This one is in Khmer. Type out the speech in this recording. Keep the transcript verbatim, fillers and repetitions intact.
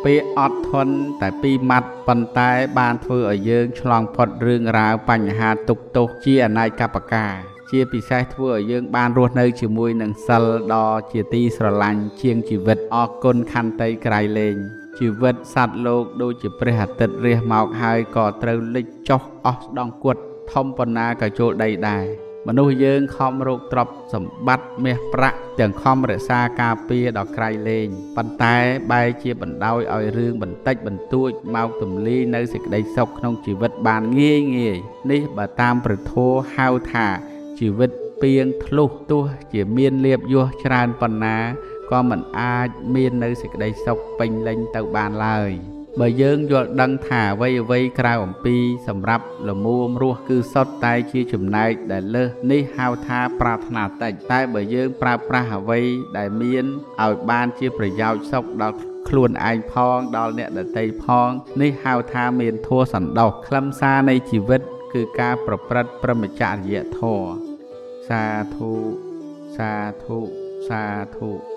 ពាក្យអត់ធន់តែពីរម៉ាត់ប៉ុន្តែបានធ្វើឲ្យយើងឆ្លងផុតរឿងរ៉ាវបញ្ហាទុក្ខទោសជាអនាគតកាជាពិសេសធ្វើឲ្យយើងបានរស់នៅជាមួយនឹងសិលដ៏ជាទីស្រឡាញ់ជាងជីវិតអរគុណខន្តីក្រៃលែងជីវិតសត្វលោកដូចជាព្រះអាទិត្យរះមកហើយក៏ត្រូវលិចចុះអស់ស្ដងគត់ធំប៉ុណ្ណាក៏ចូលដីដែរមនុស្សយើងខំរកទ្រព្យសម្បត្តិមាសប្រាក់ទាំងខំរក្សាការពារដល់ក្រៃលែងប៉ុន្តែបែរជាបណ្ដោយឲ្យរឿងបន្តិចបន្តួចមកទម្លាយនៅសេចក្តីសុខក្នុងជីវិតបានងាយងាយនេះបើតាមព្រះធម៌ហៅថាជីវិតពីងធ្លុះទោះជាមានលៀបយសច្រើនប៉ុណ្ណាក៏មិនអាចមាននៅសេចក្តីសុខពេញលេញទៅបានឡើយបើយើងយល់ដឹងថាអ្វីអ្វីក្រៅអំពីសម្រាប់លមួមរស់គឺសុទ្ធតែជាចំណែកដែលលើសនេះហៅថាប្រាថ្នាតិចតែបើយើងប្រើប្រាស់អ្វីដែលមានឲ្យបានជាប្រយោជន៍សុខដល់ខ្លួនឯងផងដល់អ្នកដទៃផងនេះហៅថាមានធម៌សន្តោសខ្លឹមសារនៃជីវិតគឺការប្រព្រឹត្តព្រហ្មចរិយធម៌សាធុសាធុសាធុ